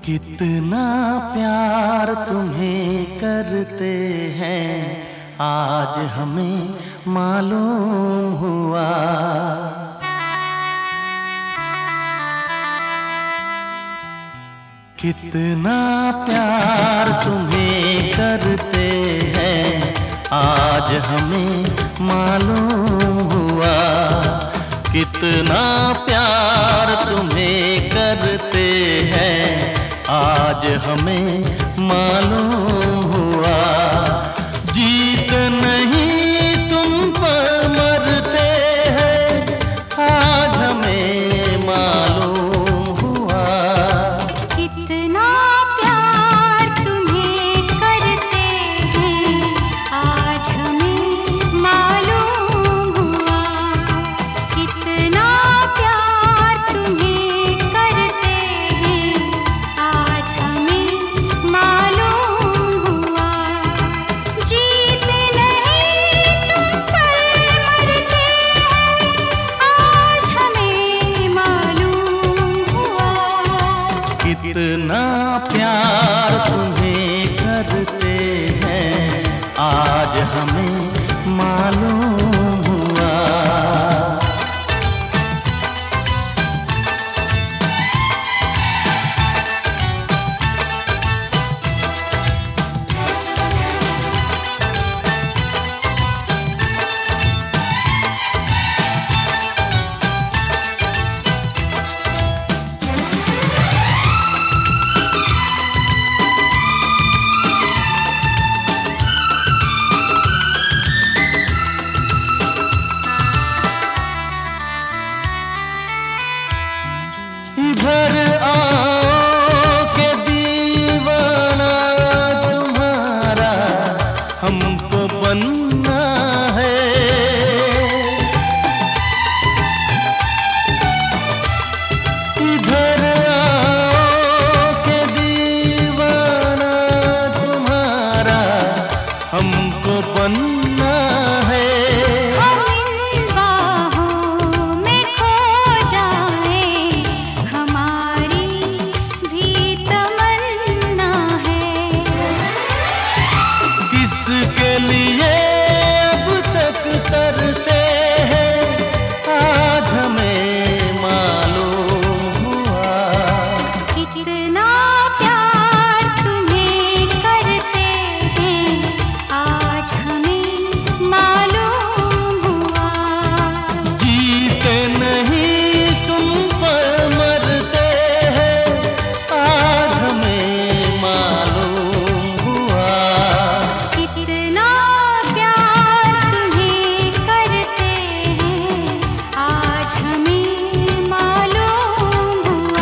कितना प्यार तुम्हें करते हैं आज हमें मालूम हुआ। कितना प्यार तुम्हें करते हैं आज हमें मालूम हुआ। कितना प्यार तुम्हें करते हैं आज हमें मालूम हुआ। जीत नहीं तुम पर मरते हैं आज हमें मालूम हुआ। कितना प्यार तुम्हें करते हैं आज हमें मालूम हुआ। कितना प्यार तुम्हें करते हैं आज हमें मालूम हुआ। जीत नहीं तुम पर मरते हैं आज हमें मालूम हुआ। कितना प्यार तुम्हें करते हैं आज हमें मालूम हुआ। इधर आओ के दीवाना तुम्हारा हमको बनना है। इधर आओ के दीवाना तुम्हारा हमको बनना है। किसके लिए अब तक तरसे हैं आज हमें मालूम हुआ। कितना प्यार तुम्हें करते हैं आज हमें मालूम हुआ। जीते नहीं तुम पर मरते हैं आज हमें मालूम हुआ। कितना प्यार तुम्हें करते हैं आज हमें मालूम हुआ।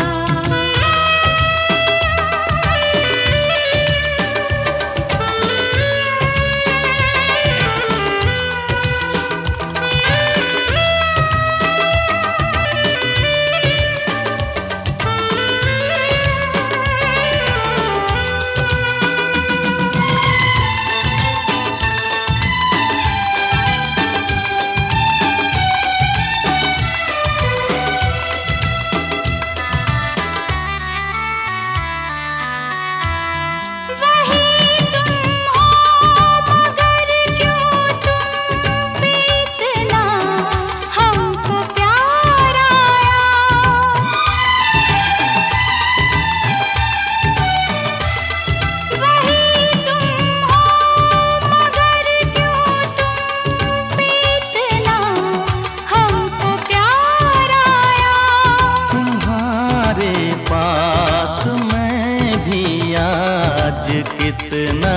कितना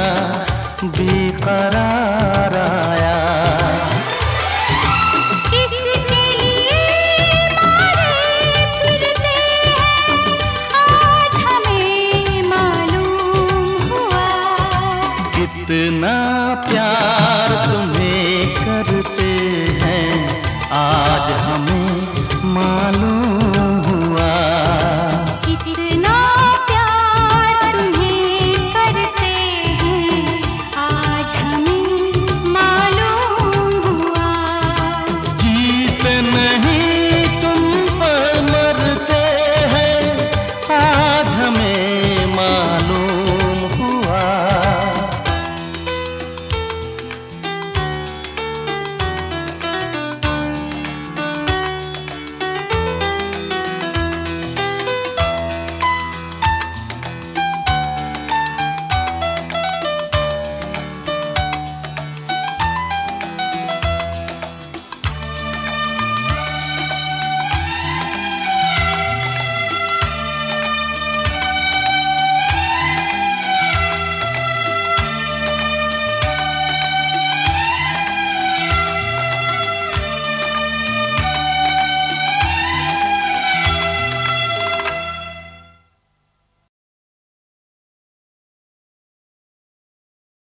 बेकरार आया। किसके लिए मारे फिरते हैं आज हमें मालूम हुआ। कितना प्यार तुम्हें करते हैं आज हमें मालूम